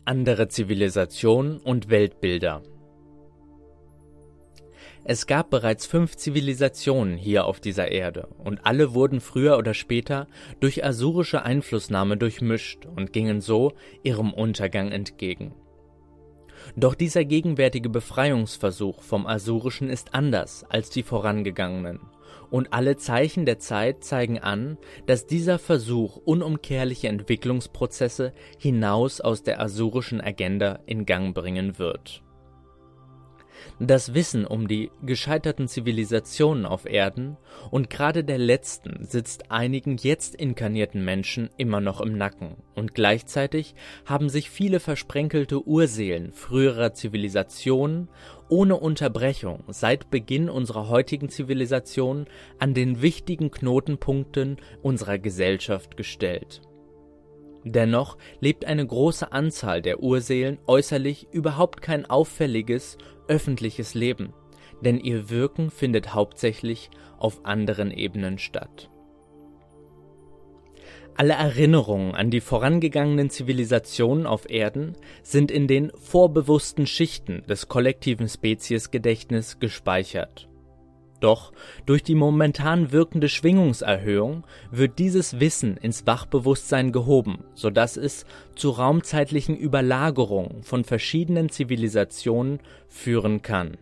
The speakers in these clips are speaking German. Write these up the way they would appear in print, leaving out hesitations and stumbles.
Andere Zivilisationen und Weltbilder. Es gab bereits 5 Zivilisationen hier auf dieser Erde, und alle wurden früher oder später durch asurische Einflussnahme durchmischt und gingen so ihrem Untergang entgegen. Doch dieser gegenwärtige Befreiungsversuch vom Asurischen ist anders als die vorangegangenen, und alle Zeichen der Zeit zeigen an, dass dieser Versuch unumkehrliche Entwicklungsprozesse hinaus aus der asurischen Agenda in Gang bringen wird. Das Wissen um die gescheiterten Zivilisationen auf Erden und gerade der letzten sitzt einigen jetzt inkarnierten Menschen immer noch im Nacken, und gleichzeitig haben sich viele versprenkelte Urseelen früherer Zivilisationen ohne Unterbrechung seit Beginn unserer heutigen Zivilisation an den wichtigen Knotenpunkten unserer Gesellschaft gestellt. Dennoch lebt eine große Anzahl der Urseelen äußerlich überhaupt kein auffälliges, öffentliches Leben, denn ihr Wirken findet hauptsächlich auf anderen Ebenen statt. Alle Erinnerungen an die vorangegangenen Zivilisationen auf Erden sind in den vorbewussten Schichten des kollektiven Speziesgedächtnisses gespeichert. Doch durch die momentan wirkende Schwingungserhöhung wird dieses Wissen ins Wachbewusstsein gehoben, sodass es zu raumzeitlichen Überlagerungen von verschiedenen Zivilisationen führen kann.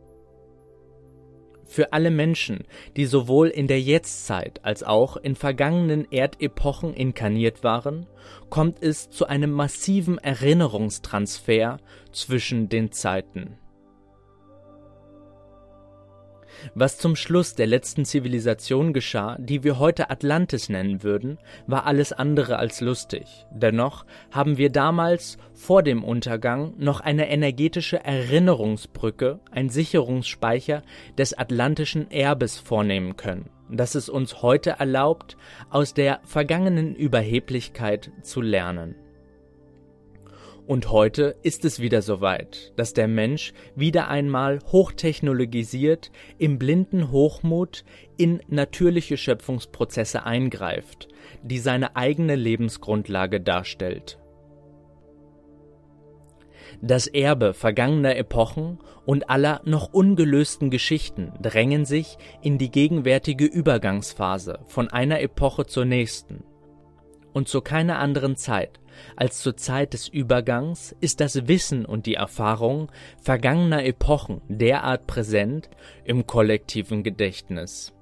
Für alle Menschen, die sowohl in der Jetztzeit als auch in vergangenen Erdepochen inkarniert waren, kommt es zu einem massiven Erinnerungstransfer zwischen den Zeiten. Was zum Schluss der letzten Zivilisation geschah, die wir heute Atlantis nennen würden, war alles andere als lustig. Dennoch haben wir damals vor dem Untergang noch eine energetische Erinnerungsbrücke, ein Sicherungsspeicher des atlantischen Erbes vornehmen können, das es uns heute erlaubt, aus der vergangenen Überheblichkeit zu lernen. Und heute ist es wieder soweit, dass der Mensch wieder einmal hochtechnologisiert im blinden Hochmut in natürliche Schöpfungsprozesse eingreift, die seine eigene Lebensgrundlage darstellt. Das Erbe vergangener Epochen und aller noch ungelösten Geschichten drängen sich in die gegenwärtige Übergangsphase von einer Epoche zur nächsten. Und zu keiner anderen Zeit als zur Zeit des Übergangs ist das Wissen und die Erfahrung vergangener Epochen derart präsent im kollektiven Gedächtnis.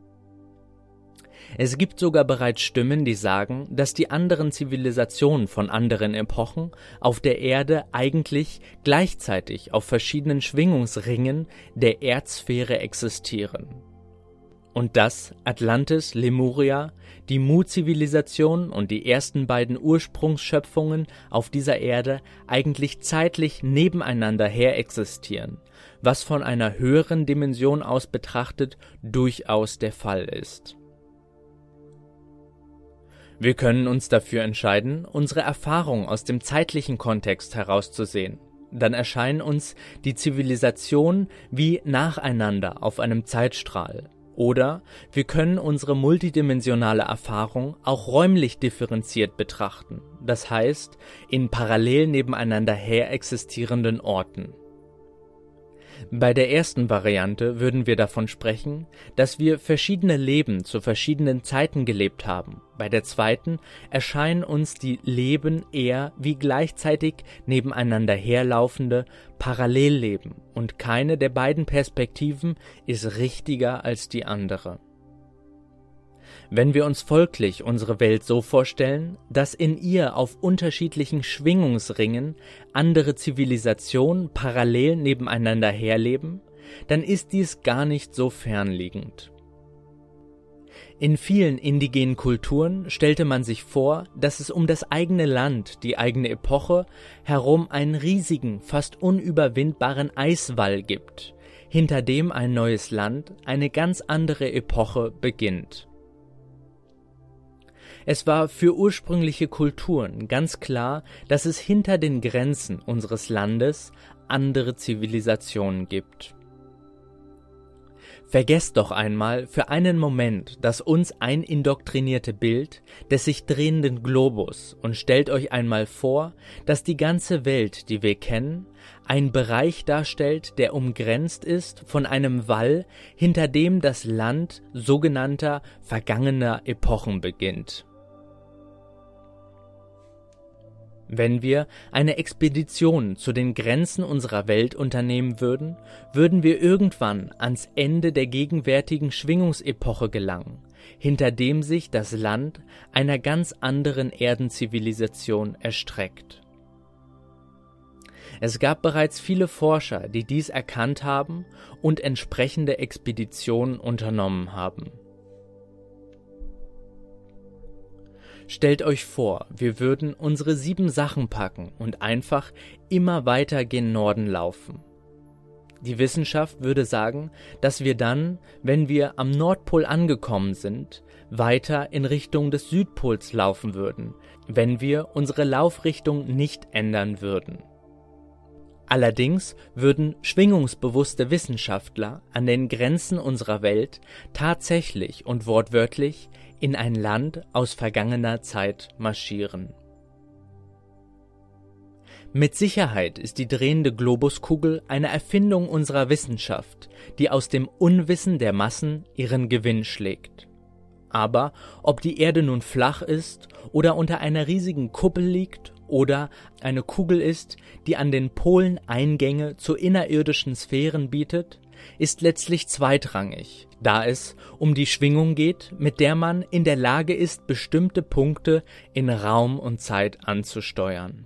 Es gibt sogar bereits Stimmen, die sagen, dass die anderen Zivilisationen von anderen Epochen auf der Erde eigentlich gleichzeitig auf verschiedenen Schwingungsringen der Erdsphäre existieren. Und dass Atlantis, Lemuria, die Mu-Zivilisation und die ersten beiden Ursprungsschöpfungen auf dieser Erde eigentlich zeitlich nebeneinander her existieren, was von einer höheren Dimension aus betrachtet durchaus der Fall ist. Wir können uns dafür entscheiden, unsere Erfahrung aus dem zeitlichen Kontext herauszusehen. Dann erscheinen uns die Zivilisationen wie nacheinander auf einem Zeitstrahl. Oder wir können unsere multidimensionale Erfahrung auch räumlich differenziert betrachten, das heißt in parallel nebeneinander her existierenden Orten. Bei der ersten Variante würden wir davon sprechen, dass wir verschiedene Leben zu verschiedenen Zeiten gelebt haben. Bei der zweiten erscheinen uns die Leben eher wie gleichzeitig nebeneinander herlaufende Parallelleben, und keine der beiden Perspektiven ist richtiger als die andere. Wenn wir uns folglich unsere Welt so vorstellen, dass in ihr auf unterschiedlichen Schwingungsringen andere Zivilisationen parallel nebeneinander herleben, dann ist dies gar nicht so fernliegend. In vielen indigenen Kulturen stellte man sich vor, dass es um das eigene Land, die eigene Epoche, herum einen riesigen, fast unüberwindbaren Eiswall gibt, hinter dem ein neues Land, eine ganz andere Epoche beginnt. Es war für ursprüngliche Kulturen ganz klar, dass es hinter den Grenzen unseres Landes andere Zivilisationen gibt. Vergesst doch einmal für einen Moment das uns eindoktrinierte Bild des sich drehenden Globus und stellt euch einmal vor, dass die ganze Welt, die wir kennen, ein Bereich darstellt, der umgrenzt ist von einem Wall, hinter dem das Land sogenannter vergangener Epochen beginnt. Wenn wir eine Expedition zu den Grenzen unserer Welt unternehmen würden, würden wir irgendwann ans Ende der gegenwärtigen Schwingungsepoche gelangen, hinter dem sich das Land einer ganz anderen Erdenzivilisation erstreckt. Es gab bereits viele Forscher, die dies erkannt haben und entsprechende Expeditionen unternommen haben. Stellt euch vor, wir würden unsere 7 Sachen packen und einfach immer weiter gen Norden laufen. Die Wissenschaft würde sagen, dass wir dann, wenn wir am Nordpol angekommen sind, weiter in Richtung des Südpols laufen würden, wenn wir unsere Laufrichtung nicht ändern würden. Allerdings würden schwingungsbewusste Wissenschaftler an den Grenzen unserer Welt tatsächlich und wortwörtlich in ein Land aus vergangener Zeit marschieren. Mit Sicherheit ist die drehende Globuskugel eine Erfindung unserer Wissenschaft, die aus dem Unwissen der Massen ihren Gewinn schlägt. Aber ob die Erde nun flach ist oder unter einer riesigen Kuppel liegt oder eine Kugel ist, die an den Polen Eingänge zu innerirdischen Sphären bietet, ist letztlich zweitrangig, da es um die Schwingung geht, mit der man in der Lage ist, bestimmte Punkte in Raum und Zeit anzusteuern.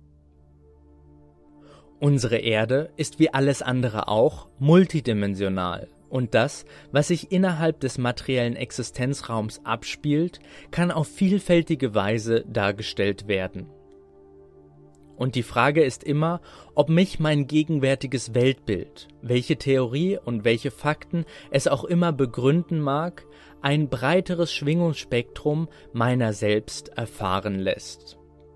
Unsere Erde ist wie alles andere auch multidimensional und das, was sich innerhalb des materiellen Existenzraums abspielt, kann auf vielfältige Weise dargestellt werden. Und die Frage ist immer, ob mich mein gegenwärtiges Weltbild, welche Theorie und welche Fakten es auch immer begründen mag, ein breiteres Schwingungsspektrum meiner selbst erfahren lässt.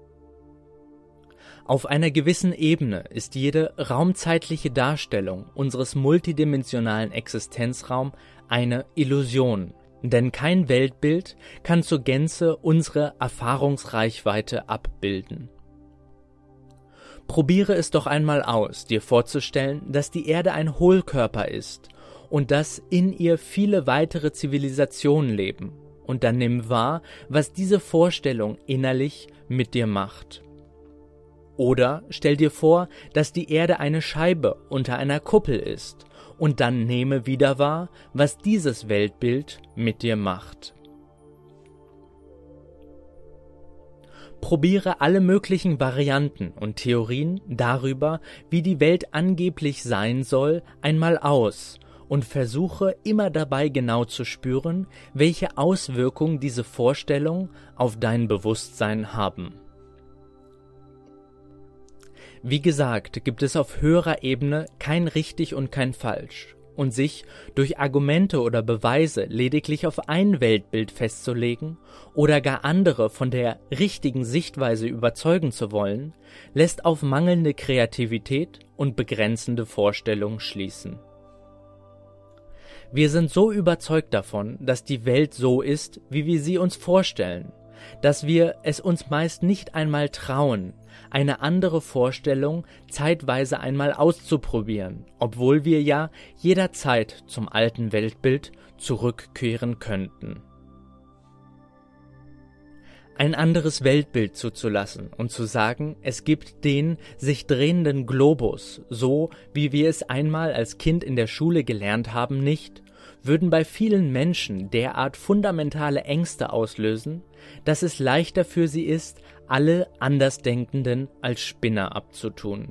Auf einer gewissen Ebene ist jede raumzeitliche Darstellung unseres multidimensionalen Existenzraums eine Illusion, denn kein Weltbild kann zur Gänze unsere Erfahrungsreichweite abbilden. Probiere es doch einmal aus, dir vorzustellen, dass die Erde ein Hohlkörper ist und dass in ihr viele weitere Zivilisationen leben, und dann nimm wahr, was diese Vorstellung innerlich mit dir macht. Oder stell dir vor, dass die Erde eine Scheibe unter einer Kuppel ist, und dann nehme wieder wahr, was dieses Weltbild mit dir macht. Probiere alle möglichen Varianten und Theorien darüber, wie die Welt angeblich sein soll, einmal aus und versuche immer dabei genau zu spüren, welche Auswirkungen diese Vorstellungen auf dein Bewusstsein haben. Wie gesagt, gibt es auf höherer Ebene kein richtig und kein falsch. Und sich durch Argumente oder Beweise lediglich auf ein Weltbild festzulegen oder gar andere von der richtigen Sichtweise überzeugen zu wollen, lässt auf mangelnde Kreativität und begrenzende Vorstellungen schließen. Wir sind so überzeugt davon, dass die Welt so ist, wie wir sie uns vorstellen, dass wir es uns meist nicht einmal trauen, eine andere Vorstellung zeitweise einmal auszuprobieren, obwohl wir ja jederzeit zum alten Weltbild zurückkehren könnten. Ein anderes Weltbild zuzulassen und zu sagen, es gibt den sich drehenden Globus, so wie wir es einmal als Kind in der Schule gelernt haben, nicht, würden bei vielen Menschen derart fundamentale Ängste auslösen, dass es leichter für sie ist, alle Andersdenkenden als Spinner abzutun.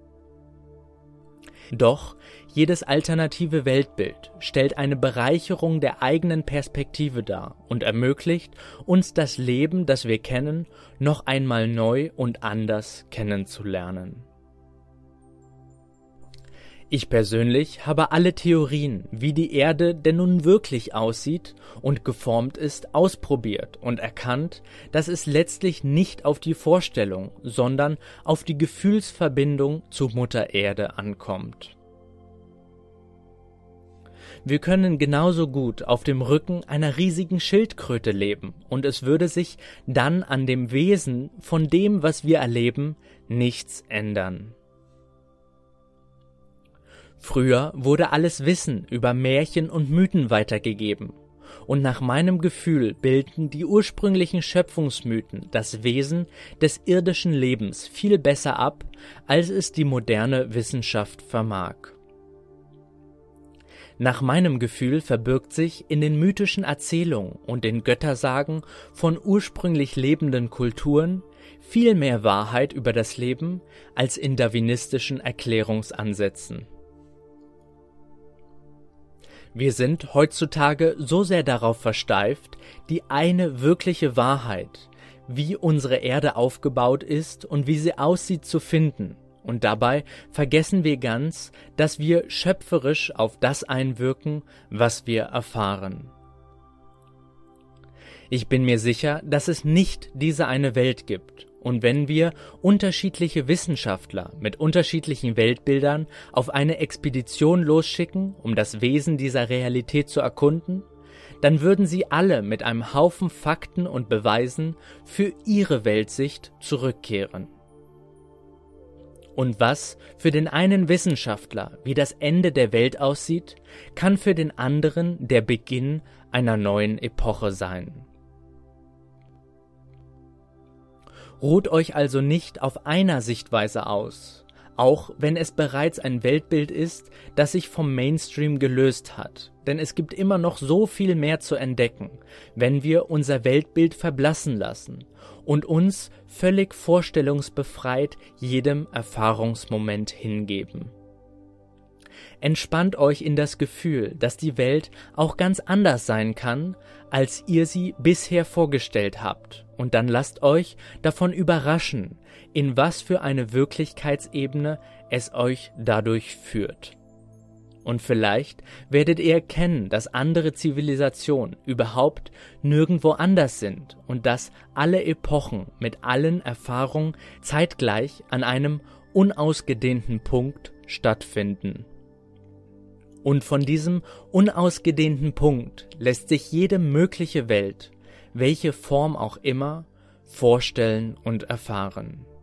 Doch jedes alternative Weltbild stellt eine Bereicherung der eigenen Perspektive dar und ermöglicht uns das Leben, das wir kennen, noch einmal neu und anders kennenzulernen. Ich persönlich habe alle Theorien, wie die Erde denn nun wirklich aussieht und geformt ist, ausprobiert und erkannt, dass es letztlich nicht auf die Vorstellung, sondern auf die Gefühlsverbindung zu Mutter Erde ankommt. Wir können genauso gut auf dem Rücken einer riesigen Schildkröte leben und es würde sich dann an dem Wesen von dem, was wir erleben, nichts ändern. Früher wurde alles Wissen über Märchen und Mythen weitergegeben. Und nach meinem Gefühl bilden die ursprünglichen Schöpfungsmythen das Wesen des irdischen Lebens viel besser ab, als es die moderne Wissenschaft vermag. Nach meinem Gefühl verbirgt sich in den mythischen Erzählungen und den Göttersagen von ursprünglich lebenden Kulturen viel mehr Wahrheit über das Leben als in darwinistischen Erklärungsansätzen. Wir sind heutzutage so sehr darauf versteift, die eine wirkliche Wahrheit, wie unsere Erde aufgebaut ist und wie sie aussieht, zu finden. Und dabei vergessen wir ganz, dass wir schöpferisch auf das einwirken, was wir erfahren. Ich bin mir sicher, dass es nicht diese eine Welt gibt. Und wenn wir unterschiedliche Wissenschaftler mit unterschiedlichen Weltbildern auf eine Expedition losschicken, um das Wesen dieser Realität zu erkunden, dann würden sie alle mit einem Haufen Fakten und Beweisen für ihre Weltsicht zurückkehren. Und was für den einen Wissenschaftler wie das Ende der Welt aussieht, kann für den anderen der Beginn einer neuen Epoche sein. Ruht euch also nicht auf einer Sichtweise aus, auch wenn es bereits ein Weltbild ist, das sich vom Mainstream gelöst hat, denn es gibt immer noch so viel mehr zu entdecken, wenn wir unser Weltbild verblassen lassen und uns völlig vorstellungsbefreit jedem Erfahrungsmoment hingeben. Entspannt euch in das Gefühl, dass die Welt auch ganz anders sein kann, als ihr sie bisher vorgestellt habt, und dann lasst euch davon überraschen, in was für eine Wirklichkeitsebene es euch dadurch führt. Und vielleicht werdet ihr erkennen, dass andere Zivilisationen überhaupt nirgendwo anders sind und dass alle Epochen mit allen Erfahrungen zeitgleich an einem unausgedehnten Punkt stattfinden. Und von diesem unausgedehnten Punkt lässt sich jede mögliche Welt, welche Form auch immer, vorstellen und erfahren.